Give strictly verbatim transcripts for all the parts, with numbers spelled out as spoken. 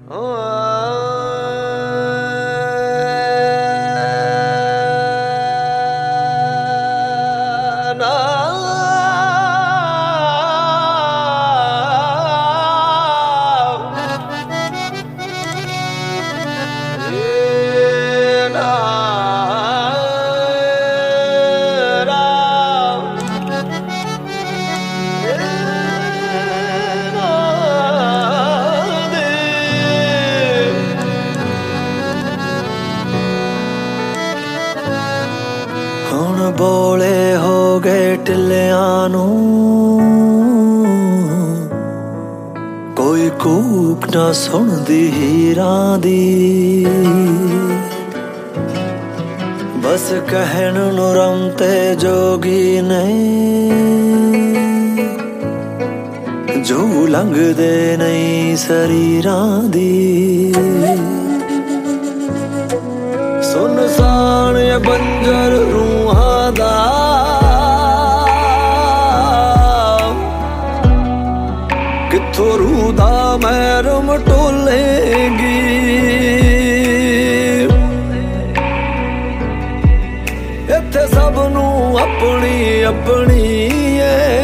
ਹੁਣ ਬੋਲੇ ਹੋ ਗਏ ਟਿੱਲਿਆਂ ਨੂੰ, ਕੋਈ ਕੂਕ ਨਾ ਸੁਣਦੀ ਹੀਰਾਂ ਦੀ। ਬਸ ਕਹਿਣ ਨੂੰ ਰਮ ਤੇ ਜੋਗੀ ਨੇ, ਜੋ ਲੰਘਦੇ ਨਹੀਂ ਸਰੀਰਾਂ ਦੀ। ਸੁਨਸਾਨ ਇਹ ਬੰਜਰ ਰੂਹਾਂ ਦਾ, ਕਿੱਥੋਂ ਰੂਹ ਦਾ ਮਹਿਰਮ ਟੋਲੇਗੀ। ਇੱਥੇ ਸਭ ਨੂੰ ਆਪਣੀ ਆਪਣੀ ਏ,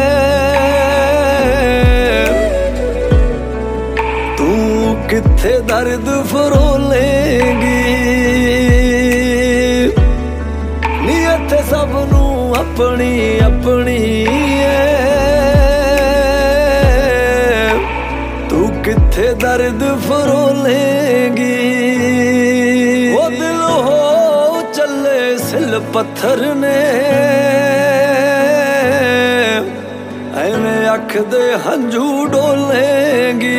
ਤੂੰ ਕਿੱਥੇ ਦਰਦ ਫਰੋਲੇਗੀ। ਨੀ ਇੱਥੇ ਸਭ ਨੂੰ ਆਪਣੀ ਆਪਣੀ ਏ, ਤੂੰ ਕਿੱਥੇ ਦਰਦ ਫਰੋਲੇਗੀ। ਉਹ ਦਿਲ ਹੋ ਚੱਲੇ ਸਿਲ ਪੱਥਰ ਨੇ, ਐਵੇਂ ਅੱਖ ਦੇ ਹੰਝੂ ਡੋਲੇਗੀ।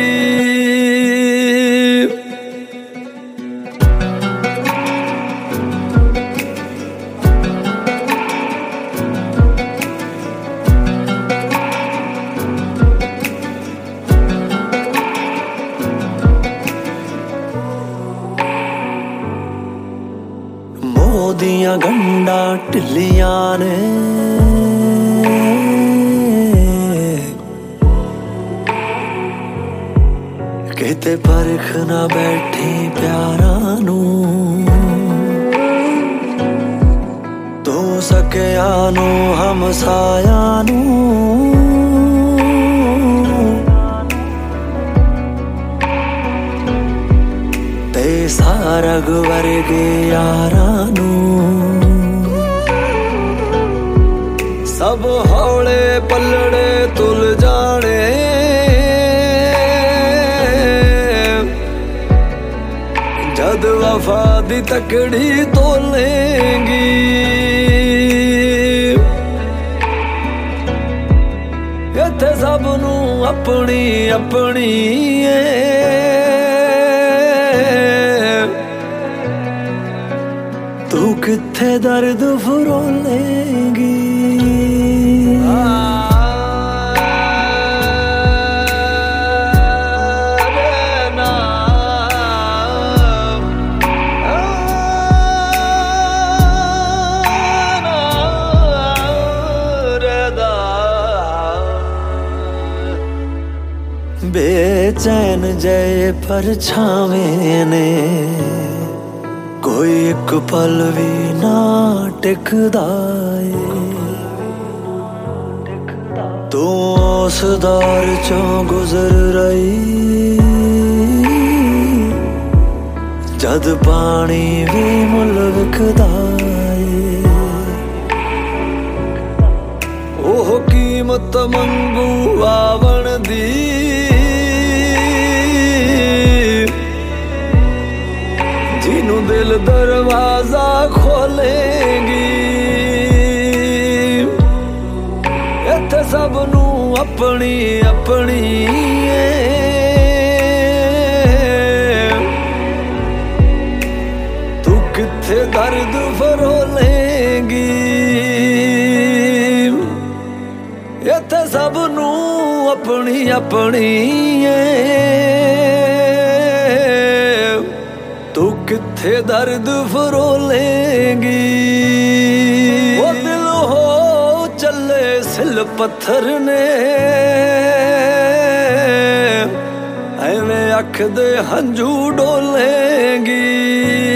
ਮੋਹ ਦੀਆਂ ਗੰਢਾਂ ਢਿੱਲੀਆਂ ਨੇ, ਕਿਤੇ ਪਰਖ ਨਾ ਬੈਠੀ ਪਿਆਰਾਂ ਨੂੰ। ਤੂੰ ਸਕਿਆ ਨੂੰ ਹਮਸਾਇਆ ਨੂੰ, ਤੇ ਸਾਰਗ ਵਰਗੇ ਯਾਰਾਂ ਨੂੰ। ਸਭ ਹੌਲੇ ਪੱਲੜੇ ਤੁਲ ਜਾਣੇ, ਜਦ ਵਫਾ ਦੀ ਤਕੜੀ ਤੋਲੇਗੀ। ਇੱਥੇ ਸਭ ਨੂੰ ਆਪਣੀ ਆਪਣੀ ਏ, ਤੂੰ ਕਿੱਥੇ ਦਰਦ ਫਰੋਲੇਗੀ। ਬੇਚੈਨ ਜੇ ਪਰਛਾਵੇਂ ਨੇ, ਕੋਈ ਇੱਕ ਪਲ ਵੀ ਨਾ ਟਿਕਦਾ ਏ। ਤੂੰ ਉਸ ਦੌਰ ਚੋਂ ਗੁਜ਼ਰ ਰਹੀ, ਜਦ ਪਾਣੀ ਵੀ ਮੁੱਲ ਵਿਕਦਾ ਏ। ਉਹ ਕੀਮਤ ਮੰਗੂ ਆਵਣ ਦੀ, ਜਿਹਨੂੰ ਦਿਲ ਦਰਵਾਜ਼ਾ ਖੋਲੇਗੀ। ਇੱਥੇ ਸਭ ਨੂੰ ਆਪਣੀ ਆਪਣੀ ਏ, ਤੂੰ ਕਿੱਥੇ ਦਰਦ ਫਰੋਲੇਗੀ। ਇੱਥੇ ਸਭ ਨੂੰ ਆਪਣੀ ਆਪਣੀ ਏ, ਤੂੰ ਕਿੱਥੇ ਦਰਦ ਫਰੋਲੇਗੀ। ਉਹ ਦਿਲ ਹੋ ਚੱਲੇ ਸਿਲ ਪੱਥਰ ਨੇ, ਵੇ ਅੱਖ ਦੇ ਹੰਝੂ ਡੋਲੇਗੀ।